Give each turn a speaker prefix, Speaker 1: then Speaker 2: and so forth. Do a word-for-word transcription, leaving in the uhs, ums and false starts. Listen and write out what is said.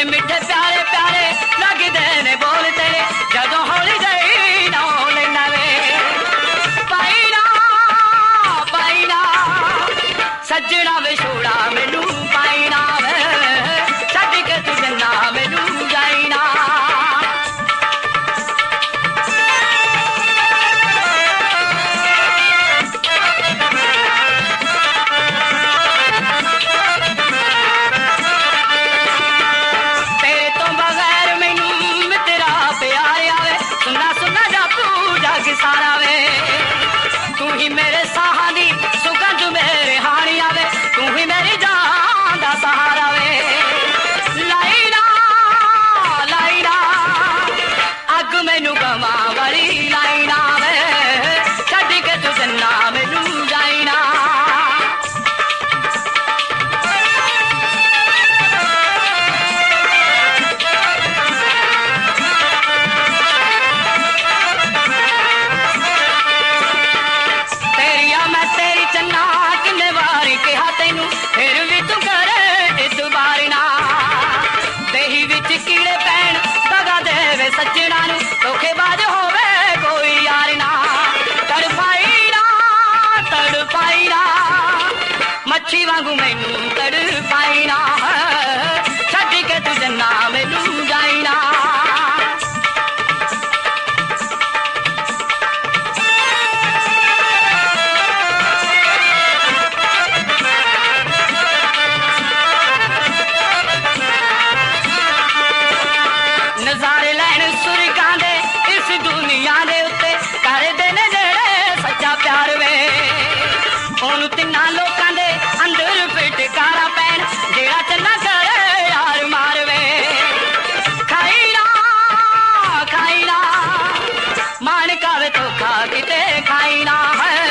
Speaker 1: मिठे मिठे प्यारे प्यारे लगदे ने बोल तेरे जदों हौली गई ना लेना वे पाईना पाईना सजना वे छोड़ा मैनू पाईना वे छड्ड के तू जन्ना मैनू जाईना सारा वे तू ही मेरे साहां दी सुगंध मेरे हानी आवे तू ही मेरी जान दा सहारा वे लाईना लाईना अग मैनू गवा वाली लाईना वे छड्ड के तू जन्ना मैनू जाईना सजना नू धोखेबाज होवे कोई यार ना तड़पाई ना तड़पाई ना मच्छी वांगू मैनू तड़पाई ना छड्ड के तू जन्ना मैनू जाई ना नजारे लैन सुरगां दे इस दुनिया दे उत्ते करदे ने जेड़े सच्चा प्यार वे ओनू तिन्ना लोकां दे अंदर फिटकारा पैन जेड़ा चन्ना करे यार मार वे खाईना खाईना मान कावे तो खा किते खाईना है